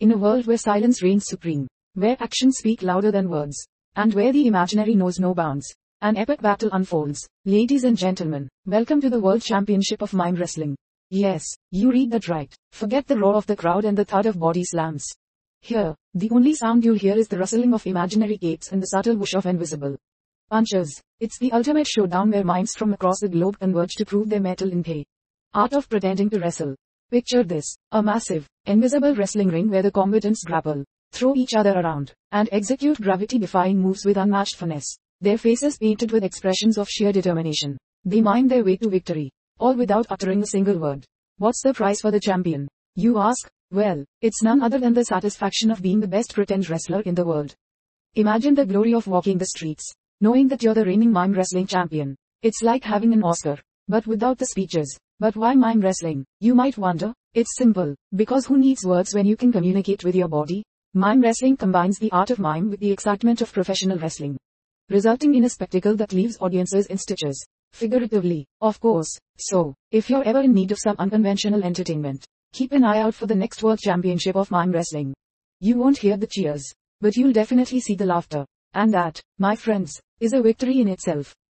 In a world where silence reigns supreme, where actions speak louder than words, and where the imaginary knows no bounds, an epic battle unfolds. Ladies and gentlemen, welcome to the World Championship of Mime Wrestling. Yes, you read that right. Forget the roar of the crowd and the thud of body slams. Here, the only sound you'll hear is the rustling of imaginary capes and the subtle whoosh of invisible punches. It's the ultimate showdown where mimes from across the globe converge to prove their mettle in the art of pretending to wrestle. Picture this, a massive, invisible wrestling ring where the combatants grapple, throw each other around, and execute gravity-defying moves with unmatched finesse. Their faces painted with expressions of sheer determination. They mime their way to victory, all without uttering a single word. What's the prize for the champion, you ask? Well, it's none other than the satisfaction of being the best pretend wrestler in the world. Imagine the glory of walking the streets, knowing that you're the reigning mime wrestling champion. It's like having an Oscar, but without the speeches. But why mime wrestling, you might wonder? It's simple, because who needs words when you can communicate with your body? Mime wrestling combines the art of mime with the excitement of professional wrestling, resulting in a spectacle that leaves audiences in stitches. Figuratively, of course. So, if you're ever in need of some unconventional entertainment, keep an eye out for the next World Championship of Mime Wrestling. You won't hear the cheers, but you'll definitely see the laughter. And that, my friends, is a victory in itself.